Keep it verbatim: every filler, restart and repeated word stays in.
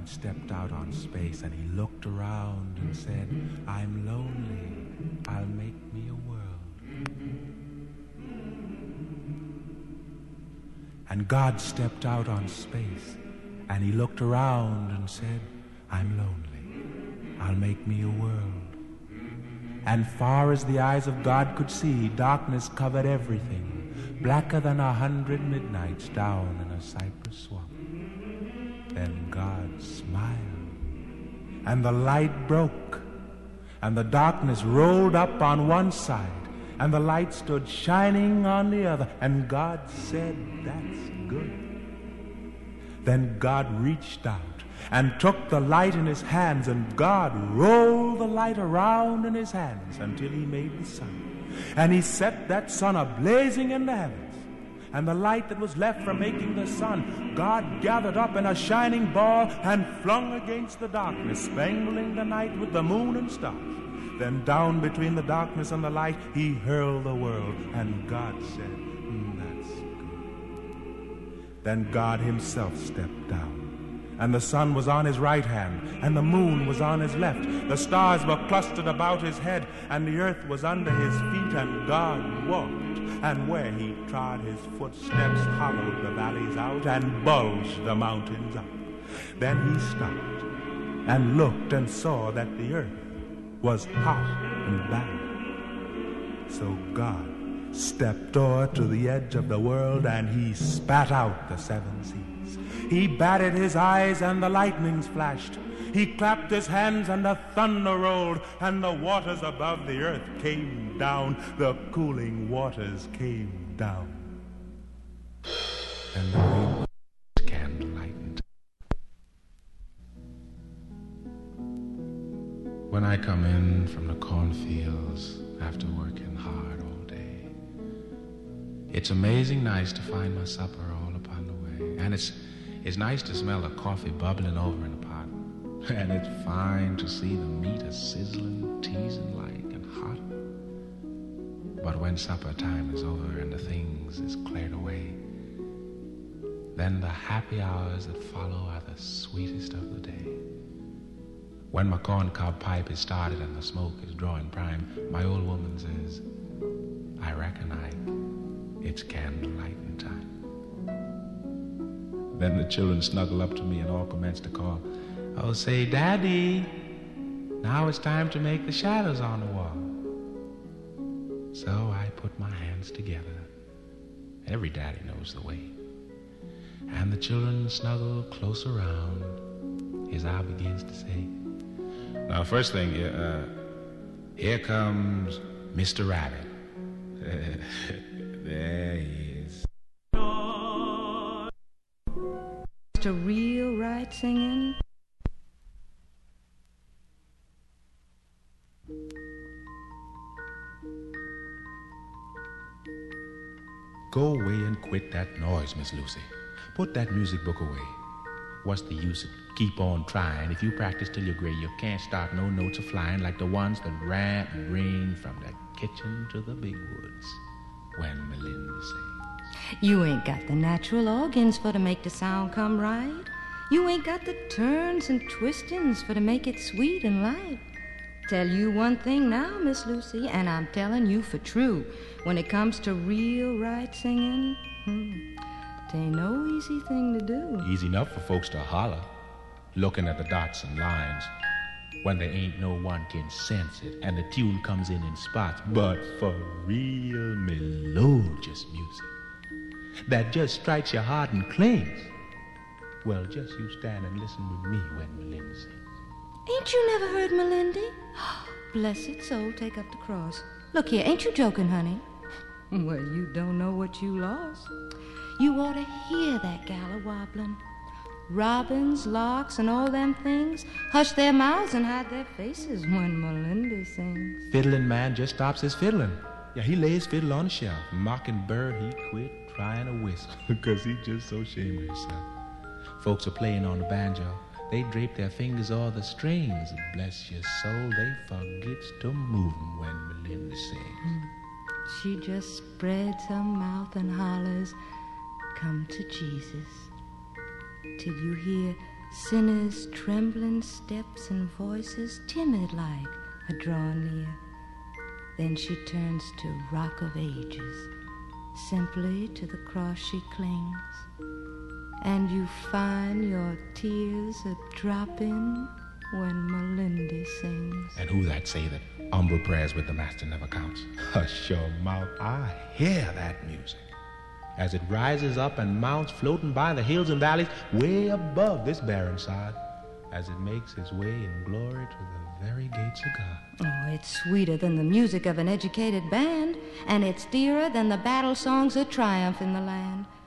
God stepped out on space and he looked around and said, I'm lonely, I'll make me a world. And God stepped out on space and he looked around and said, I'm lonely, I'll make me a world. And far as the eyes of God could see, darkness covered everything, blacker than a hundred midnights down in a cypress swamp. Then God smiled, and the light broke, and the darkness rolled up on one side, and the light stood shining on the other, and God said, that's good. Then God reached out and took the light in his hands, and God rolled the light around in his hands until he made the sun. And he set that sun a-blazing in the heavens. And the light that was left from making the sun, God gathered up in a shining ball and flung against the darkness, spangling the night with the moon and stars. Then down between the darkness and the light, he hurled the world. And God said, mm, that's good. Then God himself stepped down. And the sun was on his right hand, and the moon was on his left. The stars were clustered about his head, and the earth was under his feet, and God walked. And where he trod, his footsteps hollowed the valleys out and bulged the mountains up. Then he stopped and looked and saw that the earth was hot and barren. So God stepped o'er to the edge of the world, and he spat out the seven seas. He batted his eyes, and the lightnings flashed. He clapped his hands, and the thunder rolled, and the waters above the earth came down. The cooling waters came down. And the rain was candle-lightened. When I come in from the cornfields after working hard all day, it's amazing nice to find my supper all upon the way. And it's It's nice to smell the coffee bubbling over in the pot. And it's fine to see the meat a sizzling, teasing like and hot. But when supper time is over and the things is cleared away, then the happy hours that follow are the sweetest of the day. When my corncob pipe is started and the smoke is drawing prime, my old woman says, I reckon I, it's candle-lighting time. Then the children snuggle up to me and all commence to call, oh, say, Daddy, now it's time to make the shadows on the wall. So I put my hands together. Every daddy knows the way. And the children snuggle close around. His eye begins to say, now, first thing, uh, here comes Mister Rabbit. There he is. A real right singing. Go away and quit that noise, Miss Lucy. Put that music book away. What's the use of keep on trying? If you practice till you're gray, you can't start no notes of flying like the ones that ran and ring from the kitchen to the big woods when Melinda sings. You ain't got the natural organs for to make the sound come right. You ain't got the turns and twistings for to make it sweet and light. Tell you one thing now, Miss Lucy, and I'm telling you for true. When it comes to real right singing, hmm, it ain't no easy thing to do. Easy enough for folks to holler, looking at the dots and lines, when there ain't no one can sense it, and the tune comes in in spots. But for real melodious music that just strikes your heart and clings, well, just you stand and listen with me when Melinda sings. Ain't you never heard Melindy? Blessed soul, take up the cross. Look here, ain't you joking, honey? Well, you don't know what you lost. You ought to hear that gal a-wobbling. Robins, larks, and all them things hush their mouths and hide their faces when Melindy sings. Fiddling man just stops his fiddling. Yeah, he lays fiddle on the shelf. Mockingbird, he quit trying to whistle because he just so ashamed of himself. Folks are playing on the banjo. They drape their fingers o'er the strings. Bless your soul, they forgets to move 'em when Melinda sings. She just spreads her mouth and hollers, come to Jesus. Till you hear Sinners' trembling steps and voices, timid-like, are drawn near. Then she turns to Rock of Ages. Simply to the cross she clings. And you find your tears a-dropping when Melindy sings. And who that say that humble prayers with the master never counts? Hush your mouth, I hear that music. As it rises up and mounts, floating by the hills and valleys, way above this barren sod, as it makes its way in glory to the very gates of God. Oh, it's sweeter than the music of an educated band, and it's dearer than the battle songs of triumph in the land.